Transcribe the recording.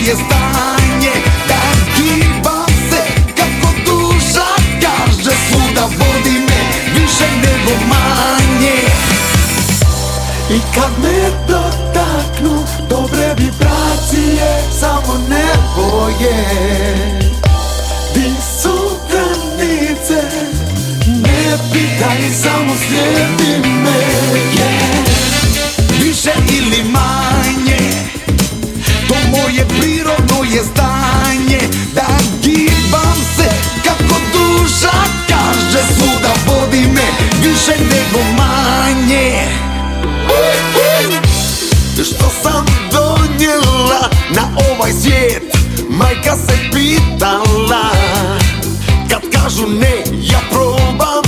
je stanje, da gibam se kako duša kaže, svuda vodi me više nego manje. I kad me dotaknu dobre vibracije, samo nebo je. Di su granice, ne pitaj, samo slijedi me, više ili manje, to moje prirodno je stanje, da gibam se kako duša kaže, svuda vodi me više nego manje. Što sam donijela na ovaj svijet, majka se pitala. Kad kažu ne, ja probam